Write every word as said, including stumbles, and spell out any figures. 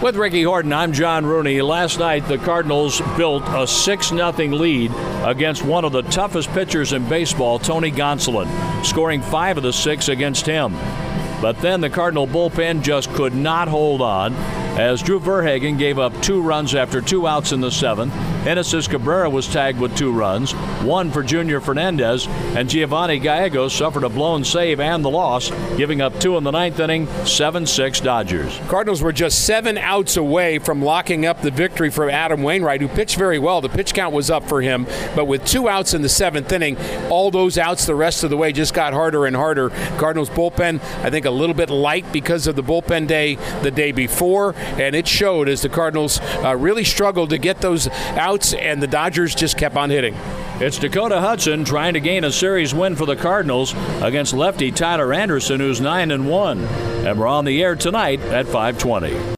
With Ricky Horton, I'm John Rooney. Last night, the Cardinals built a six nothing lead against one of the toughest pitchers in baseball, Tony Gonsolin, scoring five of the six against him. But then the Cardinal bullpen just could not hold on as Drew Verhagen gave up two runs after two outs in the seventh. Genesis Cabrera was tagged with two runs, one for Junior Fernandez, and Giovanni Gallegos suffered a blown save and the loss, giving up two in the ninth inning, seven six Dodgers. Cardinals were just seven outs away from locking up the victory for Adam Wainwright, who pitched very well. The pitch count was up for him, but with two outs in the seventh inning, all those outs the rest of the way just got harder and harder. Cardinals bullpen, I think, a little bit light because of the bullpen day the day before, and it showed as the Cardinals uh, really struggled to get those outs, and the Dodgers just kept on hitting. It's Dakota Hudson trying to gain a series win for the Cardinals against lefty Tyler Anderson, who's nine and one. And we're on the air tonight at five twenty.